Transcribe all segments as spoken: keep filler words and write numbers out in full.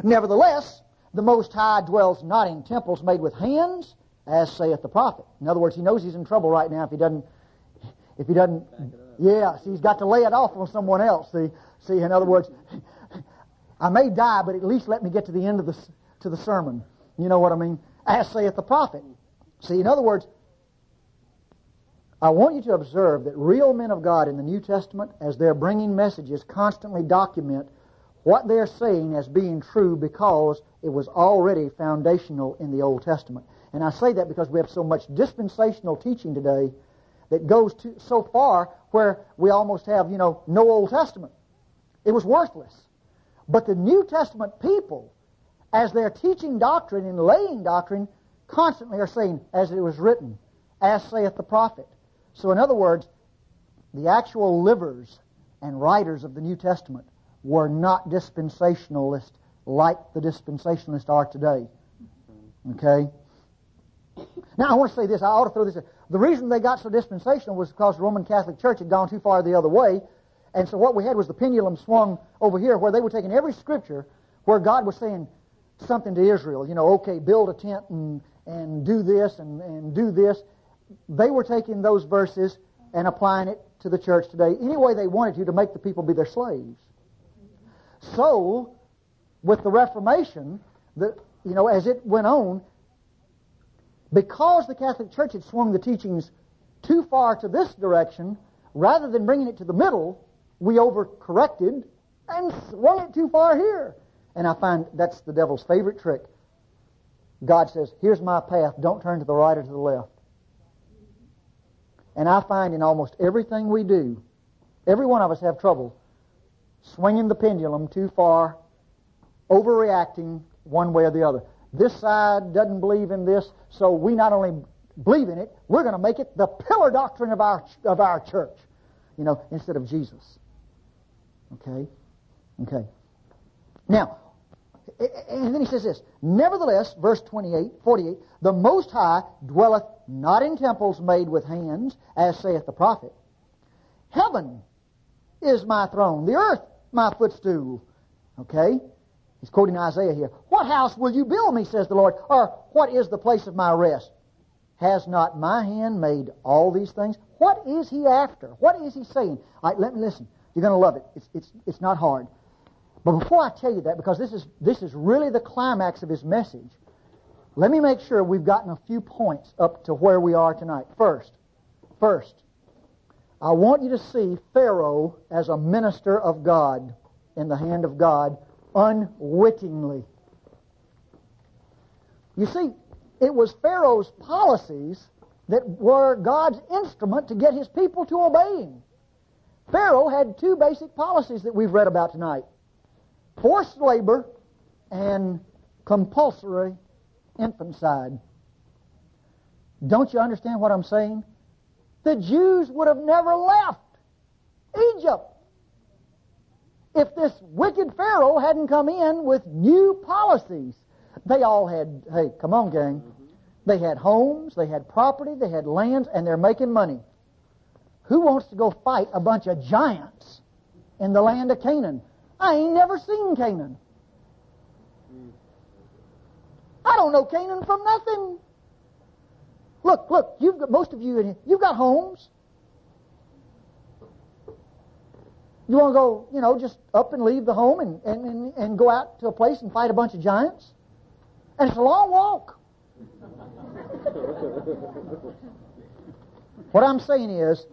Nevertheless, the Most High dwells not in temples made with hands, as saith the prophet. In other words, he knows he's in trouble right now if he doesn't, if he doesn't, yeah, see, he's got to lay it off on someone else. See, see, in other words, I may die, but at least let me get to the end of the, to the sermon. You know what I mean? As saith the prophet. See, in other words, I want you to observe that real men of God in the New Testament, as they're bringing messages, constantly document what they're saying as being true because it was already foundational in the Old Testament. And I say that because we have so much dispensational teaching today that goes to so far where we almost have, you know, no Old Testament. It was worthless. But the New Testament people, as they're teaching doctrine and laying doctrine, constantly are saying, as it was written, as saith the prophet. So in other words, the actual livers and writers of the New Testament were not dispensationalists like the dispensationalists are today. Okay? Now I want to say this, I ought to throw this in. The reason they got so dispensational was because the Roman Catholic Church had gone too far the other way, and so what we had was the pendulum swung over here where they were taking every scripture where God was saying something to Israel, you know, okay, build a tent and, and do this and, and do this. They were taking those verses and applying it to the church today any way they wanted to to make the people be their slaves. So, with the Reformation, the, you know, as it went on, because the Catholic Church had swung the teachings too far to this direction, rather than bringing it to the middle, we overcorrected and swung it too far here. And I find that's the devil's favorite trick. God says, here's my path, don't turn to the right or to the left. And I find in almost everything we do, every one of us have trouble swinging the pendulum too far, overreacting one way or the other. This side doesn't believe in this, so we not only believe in it, we're going to make it the pillar doctrine of our of our church, you know, instead of Jesus. Okay? Okay. Now, and then he says this, nevertheless, verse twenty-eight, forty-eight, the Most High dwelleth not in temples made with hands, as saith the prophet. Heaven is my throne, the earth my footstool. Okay? He's quoting Isaiah here. What house will you build me, says the Lord, or what is the place of my rest? Has not my hand made all these things? What is he after? What is he saying? All right, let me listen. You're going to love it. It's, it's, it's not hard. But before I tell you that, because this is, this is really the climax of his message, let me make sure we've gotten a few points up to where we are tonight. First, first, I want you to see Pharaoh as a minister of God in the hand of God unwittingly. You see, it was Pharaoh's policies that were God's instrument to get his people to obey him. Pharaoh had two basic policies that we've read about tonight. Forced labor and compulsory infanticide. Don't you understand what I'm saying? The Jews would have never left Egypt if this wicked Pharaoh hadn't come in with new policies. They all had, hey, come on, gang. They had homes, they had property, they had lands, and they're making money. Who wants to go fight a bunch of giants in the land of Canaan? I ain't never seen Canaan. I don't know Canaan from nothing. Look, look, you've got, most of you in here, you've got homes. You want to go, you know, just up and leave the home and, and, and, and go out to a place and fight a bunch of giants? And it's a long walk. What I'm saying is,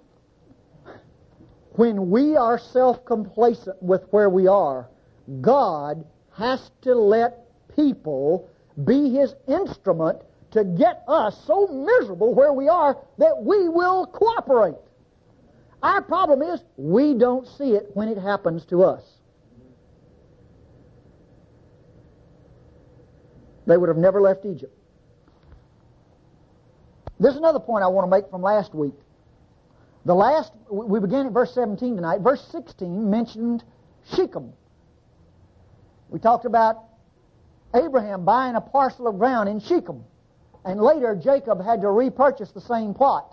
when we are self-complacent with where we are, God has to let people be His instrument to get us so miserable where we are that we will cooperate. Our problem is we don't see it when it happens to us. They would have never left Egypt. There's another point I want to make from last week. The last, we began at verse seventeen tonight. Verse sixteen mentioned Shechem. We talked about Abraham buying a parcel of ground in Shechem. And later Jacob had to repurchase the same plot.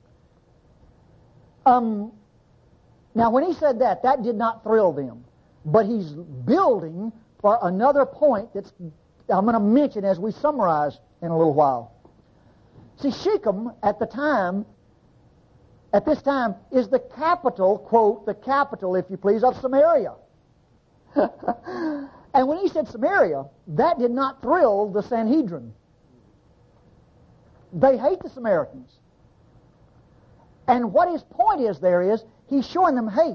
Um, now when he said that, that did not thrill them. But he's building for another point that's I'm going to mention as we summarize in a little while. See, Shechem at the time, at this time, is the capital, quote, the capital, if you please, of Samaria. And when he said Samaria, that did not thrill the Sanhedrin. They hate the Samaritans. And what his point is there is, he's showing them, hey,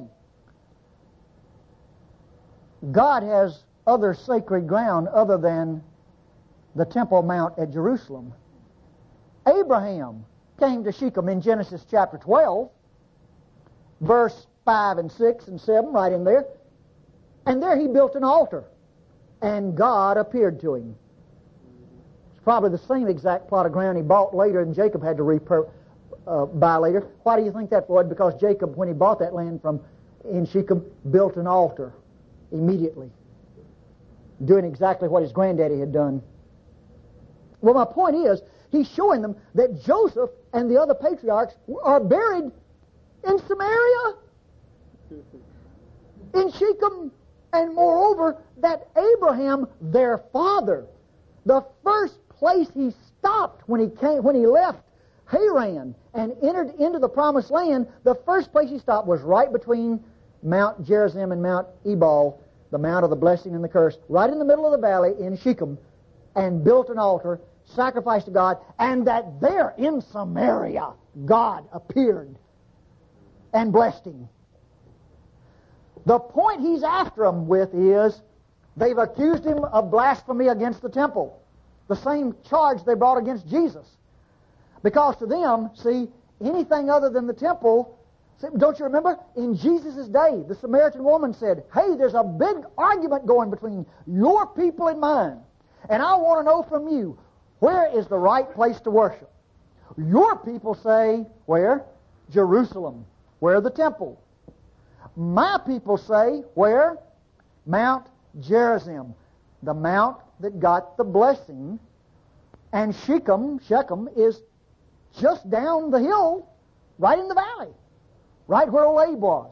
God has other sacred ground other than the Temple Mount at Jerusalem. Abraham came to Shechem in Genesis chapter twelve, verse five and six and seven, right in there. And there he built an altar, and God appeared to him. It's probably the same exact plot of ground he bought later and Jacob had to repur- uh, buy later. Why do you think that, Floyd? Because Jacob, when he bought that land from in Shechem, built an altar immediately, doing exactly what his granddaddy had done. Well, my point is, he's showing them that Joseph and the other patriarchs are buried in Samaria, in Shechem, and moreover, that Abraham, their father, the first place he stopped when he came, when he left Haran and entered into the promised land, the first place he stopped was right between Mount Gerizim and Mount Ebal, the Mount of the Blessing and the Curse, right in the middle of the valley in Shechem, and built an altar, sacrificed to God, and that there in Samaria, God appeared and blessed him. The point he's after them with is, they've accused him of blasphemy against the temple, the same charge they brought against Jesus. Because to them, see, anything other than the temple, don't you remember? In Jesus' day, the Samaritan woman said, hey, there's a big argument going between your people and mine, and I want to know from you, where is the right place to worship? Your people say, where? Jerusalem. Where the temple? My people say, where? Mount Gerizim, the mount that got the blessing. And Shechem, Shechem is just down the hill, right in the valley, right where old Abe was.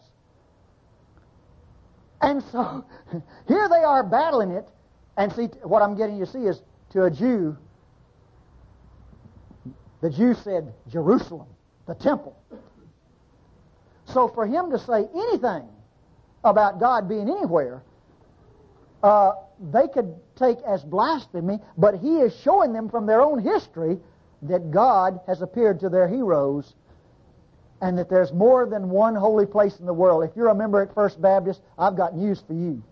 And so, here they are battling it, and see, what I'm getting you to see is, to a Jew, the Jew said, Jerusalem, the temple. So for him to say anything about God being anywhere, uh, they could take as blasphemy, but he is showing them from their own history that God has appeared to their heroes and that there's more than one holy place in the world. If you're a member at First Baptist, I've got news for you.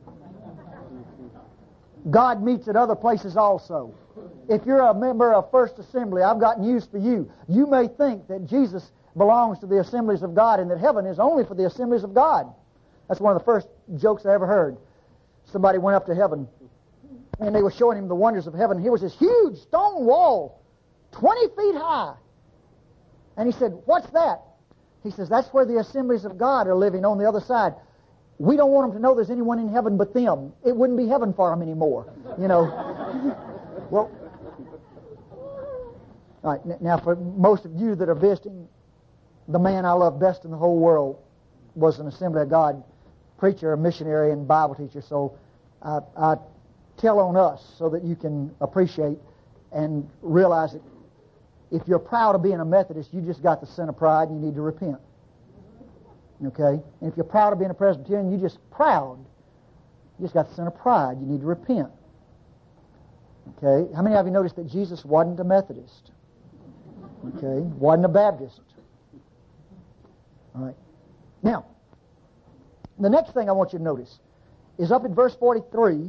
God meets at other places also. If you're a member of First Assembly, I've got news for you. You may think that Jesus belongs to the assemblies of God and that heaven is only for the assemblies of God. That's one of the first jokes I ever heard. Somebody went up to heaven and they were showing him the wonders of heaven. Here was this huge stone wall, twenty feet high. And he said, what's that? He says, that's where the assemblies of God are living on the other side. We don't want them to know there's anyone in heaven but them. It wouldn't be heaven for them anymore. You know. Well, all right, now for most of you that are visiting, the man I love best in the whole world was an Assembly of God preacher, a missionary, and Bible teacher. So I, I tell on us so that you can appreciate and realize that if you're proud of being a Methodist, you just got the sin of pride and you need to repent. Okay? And if you're proud of being a Presbyterian, you just proud. You just got the sin of pride. You need to repent. Okay? How many of you noticed that Jesus wasn't a Methodist? Okay? Wasn't a Baptist. All right. Now, the next thing I want you to notice is up in verse forty-three.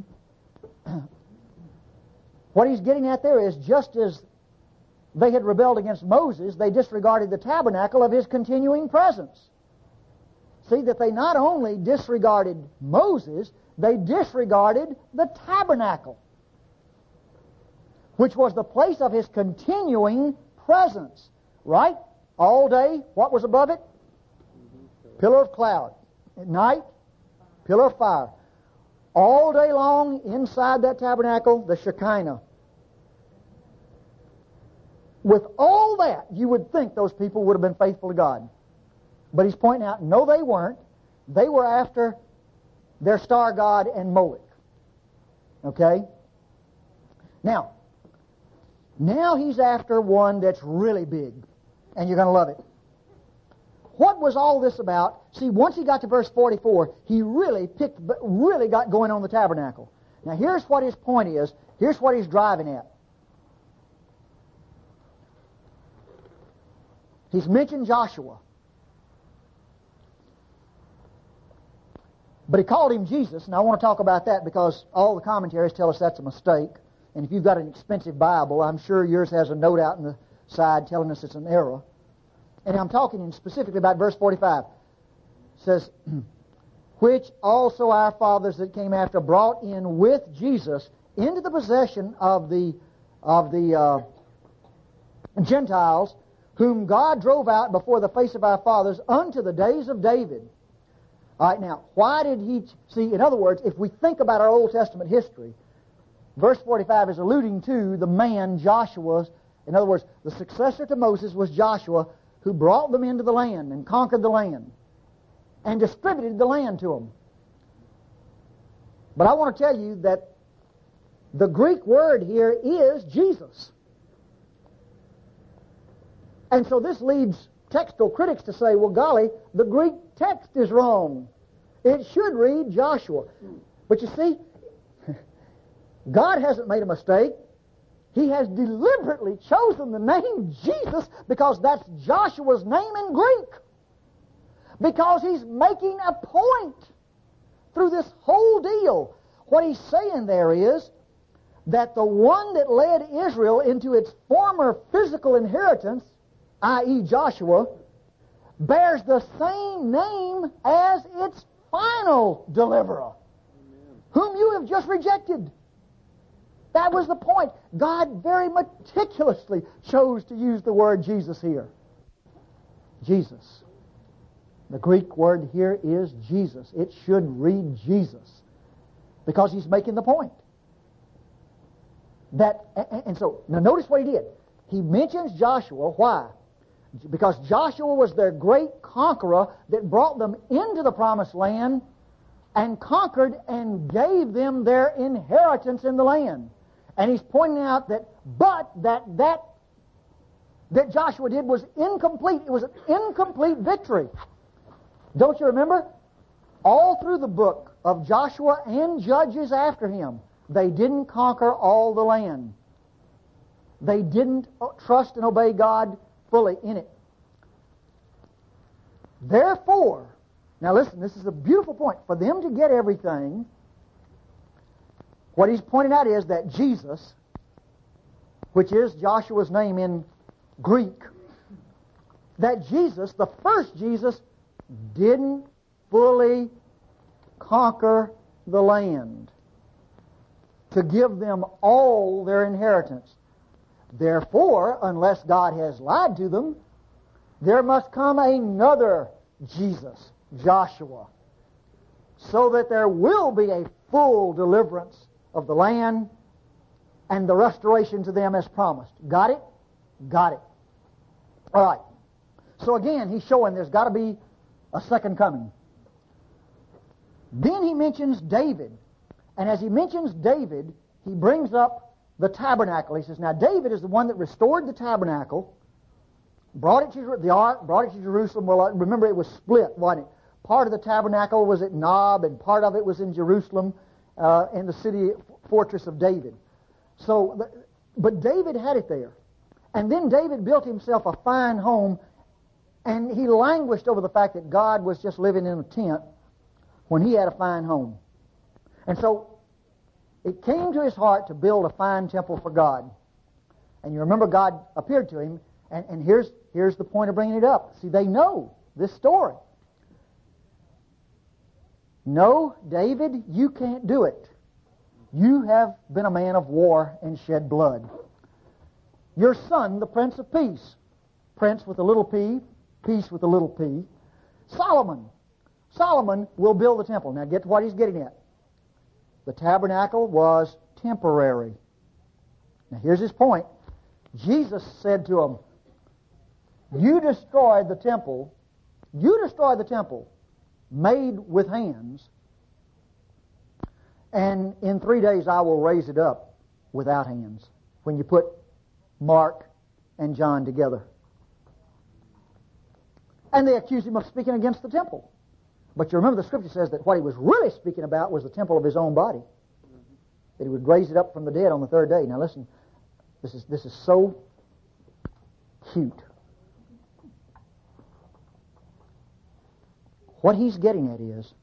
What he's getting at there is, just as they had rebelled against Moses, they disregarded the tabernacle of his continuing presence. See, that they not only disregarded Moses, they disregarded the tabernacle, which was the place of his continuing presence. Right? All day, what was above it? Pillar of cloud. At night, pillar of fire. All day long, inside that tabernacle, the Shekinah. With all that, you would think those people would have been faithful to God. But he's pointing out, no, they weren't. They were after their star god and Moloch. Okay? Now, now he's after one that's really big, and you're going to love it. What was all this about? See, once he got to verse forty-four, he really picked, really got going on the tabernacle. Now, here's what his point is. Here's what he's driving at. He's mentioned Joshua. But he called him Jesus, and I want to talk about that because all the commentaries tell us that's a mistake. And if you've got an expensive Bible, I'm sure yours has a note out in the side telling us it's an error. And I'm talking specifically about verse forty-five. It says, which also our fathers that came after brought in with Jesus into the possession of the of the uh, Gentiles, whom God drove out before the face of our fathers unto the days of David. All right, now, why did he... See, in other words, if we think about our Old Testament history, verse forty-five is alluding to the man Joshua's. In other words, the successor to Moses was Joshua, who brought them into the land and conquered the land and distributed the land to them. But I want to tell you that the Greek word here is Jesus. And so this leads textual critics to say, well, golly, the Greek text is wrong. It should read Joshua. But you see, God hasn't made a mistake. He has deliberately chosen the name Jesus because that's Joshua's name in Greek. Because he's making a point through this whole deal. What he's saying there is that the one that led Israel into its former physical inheritance, that is. Joshua, bears the same name as its final deliverer, Amen. Whom you have just rejected. That was the point. God very meticulously chose to use the word Jesus here. Jesus. The Greek word here is Jesus. It should read Jesus because he's making the point. That, and so, now notice what he did. He mentions Joshua. Why? Because Joshua was their great conqueror that brought them into the promised land and conquered and gave them their inheritance in the land. And he's pointing out that, but that that that Joshua did was incomplete. It was an incomplete victory. Don't you remember? All through the book of Joshua and Judges after him, they didn't conquer all the land. They didn't trust and obey God fully in it. Therefore, now listen, this is a beautiful point. For them to get everything, what he's pointing out is that Jesus, which is Joshua's name in Greek, that Jesus, the first Jesus, didn't fully conquer the land to give them all their inheritance. Therefore, unless God has lied to them, there must come another Jesus, Joshua, so that there will be a full deliverance of the land and the restoration to them as promised. Got it? Got it. All right. So again, he's showing there's got to be a second coming. Then he mentions David. And as he mentions David, he brings up the tabernacle. He says, now David is the one that restored the tabernacle, brought it to the ark, brought it to Jerusalem. Well, remember it was split, wasn't it? Part of the tabernacle was at Nob, and part of it was in Jerusalem, uh, in the city fortress of David. So, but David had it there. And then David built himself a fine home, and he languished over the fact that God was just living in a tent when he had a fine home. And so it came to his heart to build a fine temple for God. And you remember God appeared to him, and, and here's, here's the point of bringing it up. See, they know this story. No, David, you can't do it. You have been a man of war and shed blood. Your son, the Prince of Peace, Prince with a little p, peace with a little p, Solomon. Solomon will build the temple. Now get to what he's getting at. The tabernacle was temporary. Now here's his point. Jesus said to him, you destroyed the temple, you destroyed the temple made with hands, And in three days I will raise it up without hands. When you put Mark and John together. And they accuse him of speaking against the temple. But you remember the Scripture says that what he was really speaking about was the temple of his own body. That he would raise it up from the dead on the third day. Now listen, this is this is so cute. What he's getting at is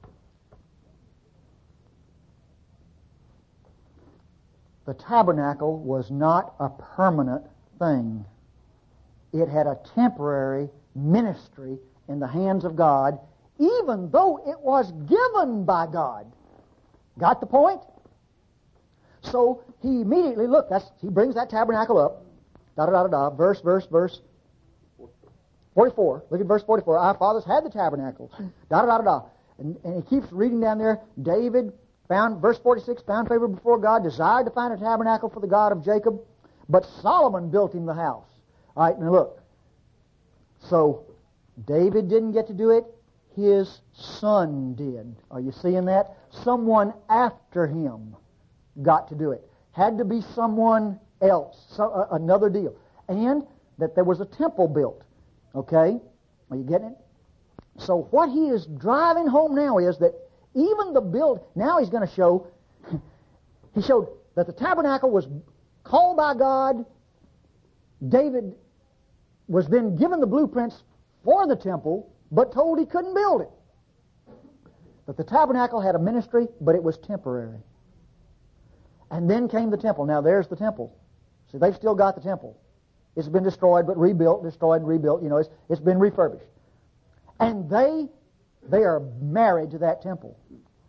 the tabernacle was not a permanent thing. It had a temporary ministry in the hands of God, even though it was given by God. Got the point? So he immediately, look, that's, he brings that tabernacle up, da-da-da-da-da, verse, verse, verse forty-four. Look at verse forty-four. Our fathers had the tabernacle, da-da-da-da-da. And, and he keeps reading down there, David found, verse forty-six, found favor before God, desired to find a tabernacle for the God of Jacob, but Solomon built him the house. All right, now look. So, David didn't get to do it. His son did. Are you seeing that? Someone after him got to do it. Had to be someone else, so, uh, another deal. And that there was a temple built. Okay? Are you getting it? So what he is driving home now is that even the build, now he's going to show, he showed that the tabernacle was called by God. David was then given the blueprints for the temple, but told he couldn't build it. But the tabernacle had a ministry, but it was temporary. And then came the temple. Now there's the temple. See, they've still got the temple. It's been destroyed, but rebuilt, destroyed, and rebuilt. You know, it's, it's been refurbished. And they, they are married to that temple.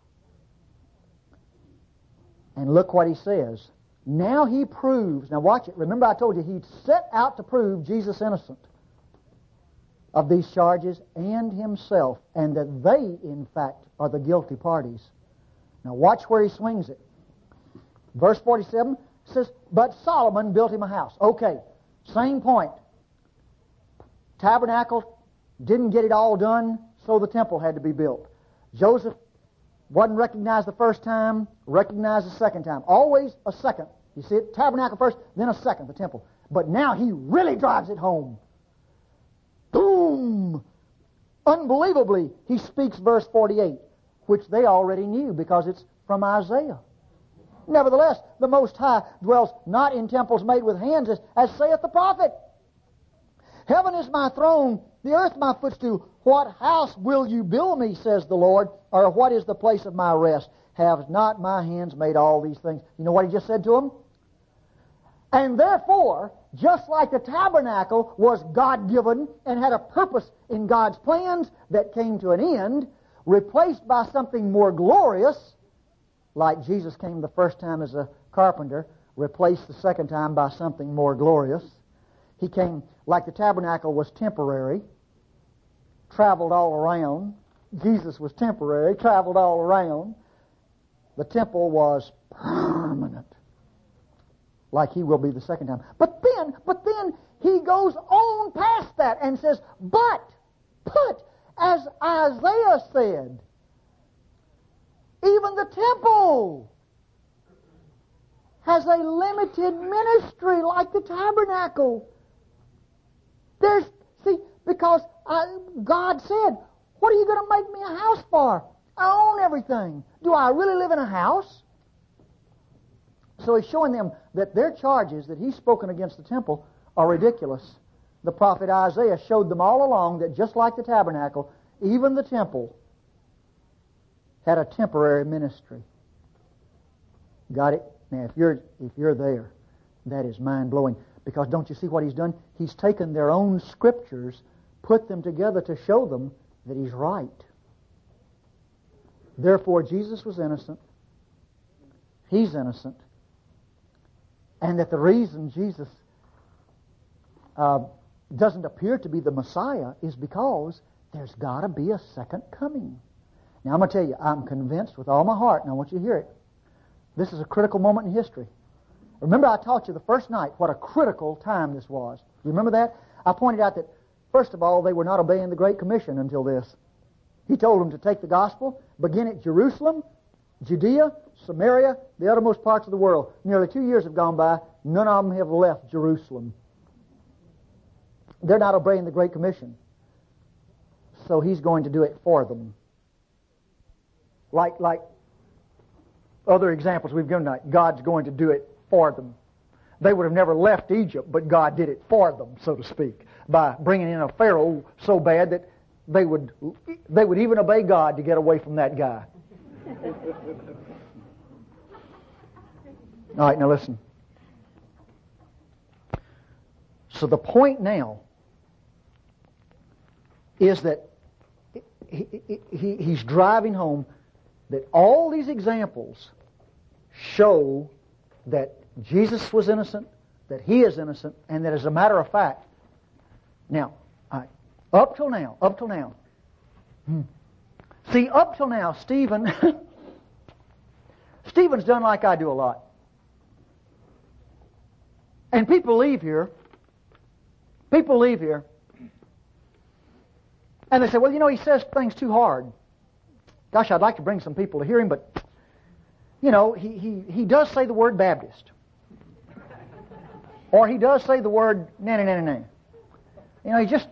And look what he says. Now he proves, now watch it. Remember I told you he'd set out to prove Jesus innocent of these charges and himself, and that they, in fact, are the guilty parties. Now watch where he swings it. Verse forty-seven says, but Solomon built him a house. Okay, same point. Tabernacle didn't get it all done, so the temple had to be built. Joseph wasn't recognized the first time, recognized the second time. Always a second. You see it? Tabernacle first, then a second, the temple. But now he really drives it home. Boom! Unbelievably, he speaks verse forty-eight, which they already knew because it's from Isaiah. Nevertheless, the Most High dwells not in temples made with hands, as, as saith the prophet. Heaven is my throne, the earth my footstool. What house will you build me, says the Lord, or what is the place of my rest? Have not my hands made all these things? You know what he just said to him? And therefore, just like the tabernacle was God-given and had a purpose in God's plans that came to an end, replaced by something more glorious, like Jesus came the first time as a carpenter, replaced the second time by something more glorious. He came, like the tabernacle was temporary, traveled all around. Jesus was temporary, traveled all around. The temple was permanent, like he will be the second time. But then, but then he goes on past that and says, but, but, as Isaiah said, even the temple has a limited ministry like the tabernacle. There's, see, because I, God said, what are you going to make me a house for? I own everything. Do I really live in a house? So he's showing them that their charges that he's spoken against the temple are ridiculous. The prophet Isaiah showed them all along that just like the tabernacle, even the temple had a temporary ministry. Got it? Now, if you're if you're there, that is mind-blowing. Because don't you see what he's done? He's taken their own scriptures, put them together to show them that he's right. Therefore, Jesus was innocent. He's innocent. And that the reason Jesus uh, doesn't appear to be the Messiah is because there's got to be a second coming. Now, I'm going to tell you, I'm convinced with all my heart, and I want you to hear it. This is a critical moment in history. Remember I taught you the first night what a critical time this was. You remember that? I pointed out that, first of all, they were not obeying the Great Commission until this. He told them to take the gospel, begin at Jerusalem, Judea, Samaria, the uttermost parts of the world. Nearly two years have gone by. None of them have left Jerusalem. They're not obeying the Great Commission. So He's going to do it for them. Like, like other examples we've given tonight, God's going to do it for them. They would have never left Egypt, but God did it for them, so to speak, by bringing in a Pharaoh so bad that they would they would even obey God to get away from that guy. All right, now listen. So the point now is that he, he, he's driving home that all these examples show that Jesus was innocent, that He is innocent, and that as a matter of fact, now, all right, up till now, up till now, hmm, see, up till now, Stephen, Stephen's done like I do a lot. And people leave here, people leave here, and they say, well, you know, he says things too hard. Gosh, I'd like to bring some people to hear him, but, you know, he, he, he does say the word Baptist. Or he does say the word na na na na. You know, he just...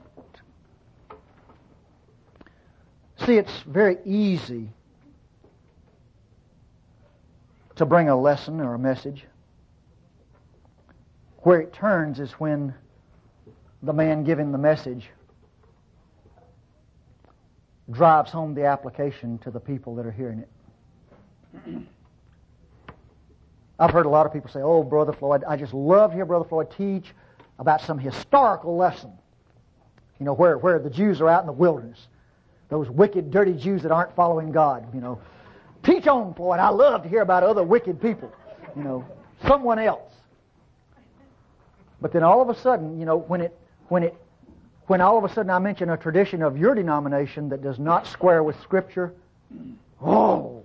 See, it's very easy to bring a lesson or a message. Where it turns is when the man giving the message drives home the application to the people that are hearing it. I've heard a lot of people say, oh, Brother Floyd, I just love to hear Brother Floyd teach about some historical lesson. You know, where, where the Jews are out in the wilderness. Those wicked, dirty Jews that aren't following God, you know. Teach on, Floyd. I love to hear about other wicked people. You know, someone else. But then all of a sudden, you know, when it, when it, when all of a sudden I mention a tradition of your denomination that does not square with Scripture, oh.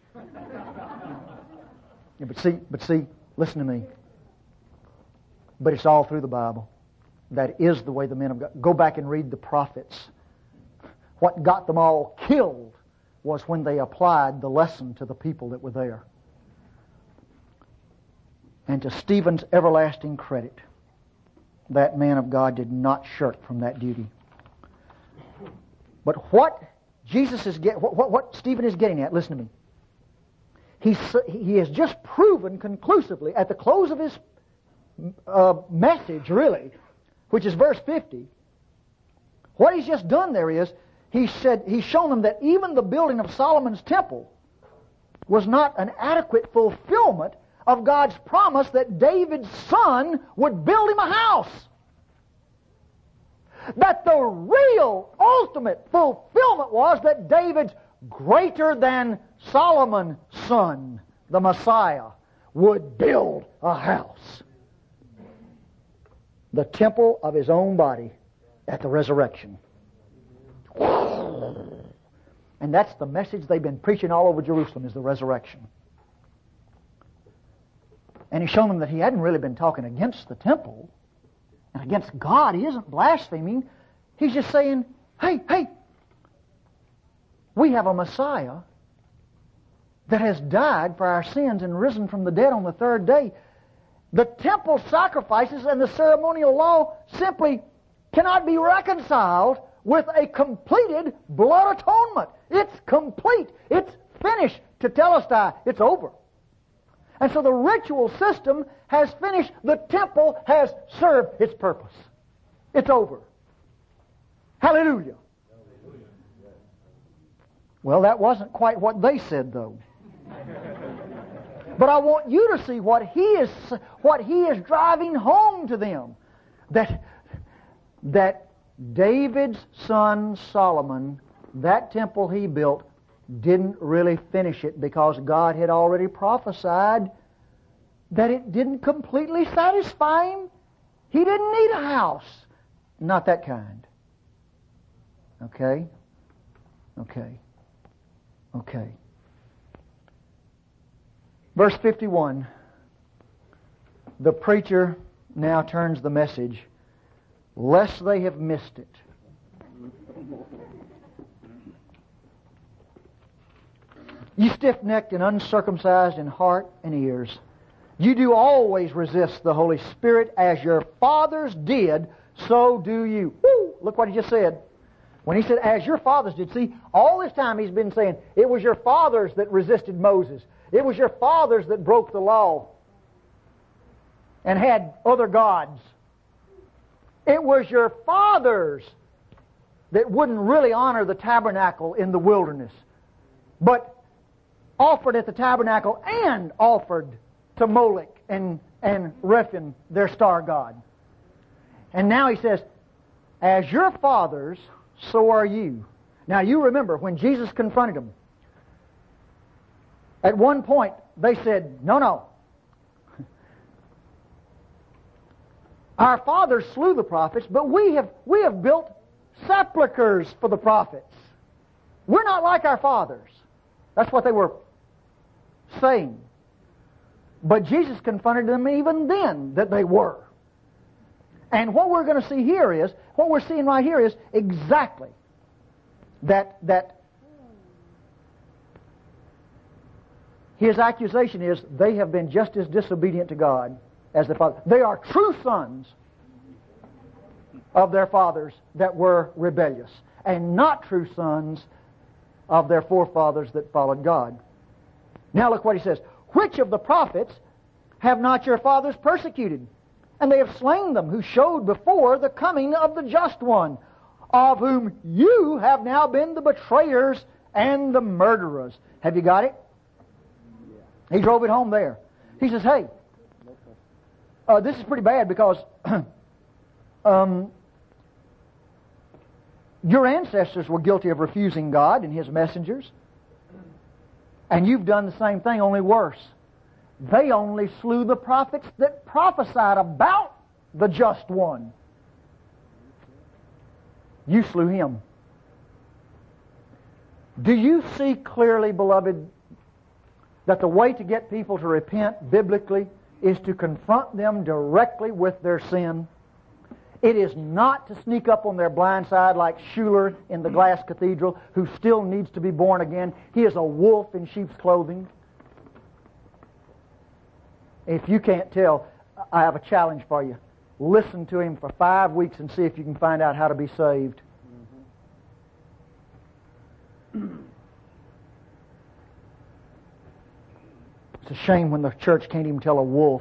Yeah, but see, but see, listen to me. But it's all through the Bible. That is the way the men of God. Go back and read the prophets. What got them all killed was when they applied the lesson to the people that were there. And to Stephen's everlasting credit, that man of God did not shirk from that duty. But what Jesus is get, what, what, what Stephen is getting at, listen to me. He, he has just proven conclusively at the close of his uh, message, really, which is verse fifty. What he's just done there is he said he's shown them that even the building of Solomon's temple was not an adequate fulfillment of God's promise that David's son would build him a house. That the real, ultimate fulfillment was that David's greater than Solomon's son, the Messiah, would build a house. The temple of his own body at the resurrection. And that's the message they've been preaching all over Jerusalem, is the resurrection. And he's shown them that he hadn't really been talking against the temple and against God. He isn't blaspheming. He's just saying, hey, hey, we have a Messiah that has died for our sins and risen from the dead on the third day. The temple sacrifices and the ceremonial law simply cannot be reconciled with a completed blood atonement. It's complete. It's finished. Tetelestai. It's over. And so the ritual system has finished. The temple has served its purpose. It's over. Hallelujah. Well, that wasn't quite what they said, though. But I want you to see what he is what he is driving home to them. That, that David's son Solomon, that temple he built, didn't really finish it because God had already prophesied that it didn't completely satisfy him. He didn't need a house. Not that kind. Okay? Okay. Okay. Verse fifty-one. The preacher now turns the message, lest they have missed it. You stiff-necked and uncircumcised in heart and ears. You do always resist the Holy Spirit, as your fathers did, so do you. Woo! Look what he just said. When he said, as your fathers did. See, all this time he's been saying, it was your fathers that resisted Moses. It was your fathers that broke the law and had other gods. It was your fathers that wouldn't really honor the tabernacle in the wilderness, but offered at the tabernacle and offered to Molech and, and Rephan, their star god. And now he says, as your fathers, so are you. Now you remember when Jesus confronted them, at one point they said, no, no. Our fathers slew the prophets, but we have, we have built sepulchres for the prophets. We're not like our fathers. That's what they were saying. But Jesus confronted them even then that they were. And what we're going to see here is, what we're seeing right here is exactly that, that his accusation is they have been just as disobedient to God as their father. They are true sons of their fathers that were rebellious, and not true sons of their forefathers that followed God. Now look what he says. Which of the prophets have not your fathers persecuted? And they have slain them who showed before the coming of the Just One, of whom you have now been the betrayers and the murderers. Have you got it? He drove it home there. He says, hey, uh, this is pretty bad because um, your ancestors were guilty of refusing God and His messengers. And you've done the same thing, only worse. They only slew the prophets that prophesied about the Just One. You slew Him. Do you see clearly, beloved, that the way to get people to repent biblically is to confront them directly with their sin? It is not to sneak up on their blind side like Schuller in the Glass Cathedral, who still needs to be born again. He is a wolf in sheep's clothing. If you can't tell, I have a challenge for you. Listen to him for five weeks and see if you can find out how to be saved. Mm-hmm. It's a shame when the church can't even tell a wolf.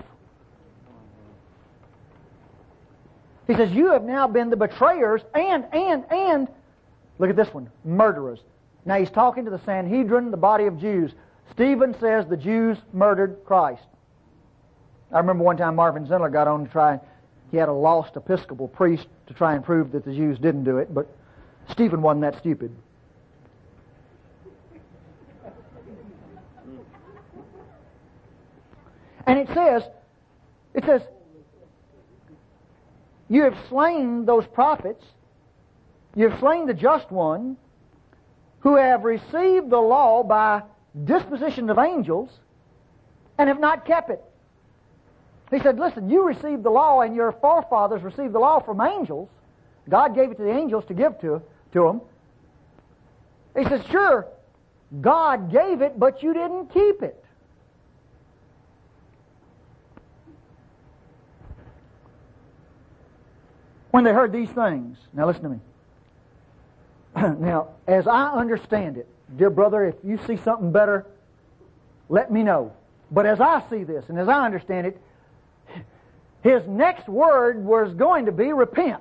He says, you have now been the betrayers and, and, and, look at this one, murderers. Now he's talking to the Sanhedrin, the body of Jews. Stephen says the Jews murdered Christ. I remember one time Marvin Zindler got on to try, he had a lost Episcopal priest to try and prove that the Jews didn't do it, but Stephen wasn't that stupid. And it says, it says, you have slain those prophets, you have slain the Just One, who have received the law by disposition of angels, and have not kept it. He said, listen, you received the law, and your forefathers received the law from angels. God gave it to the angels to give to, to them. He says, sure, God gave it, but you didn't keep it. When they heard these things, now listen to me. Now, as I understand it, dear brother, if you see something better, let me know. But as I see this, and as I understand it, his next word was going to be repent.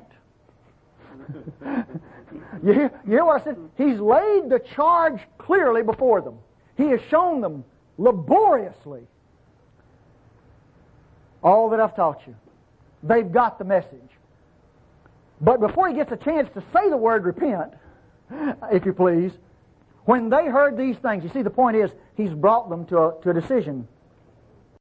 you, hear, you hear what I said? He's laid the charge clearly before them. He has shown them laboriously all that I've taught you. They've got the message. But before he gets a chance to say the word repent, if you please, when they heard these things, you see the point is, he's brought them to a, to a decision.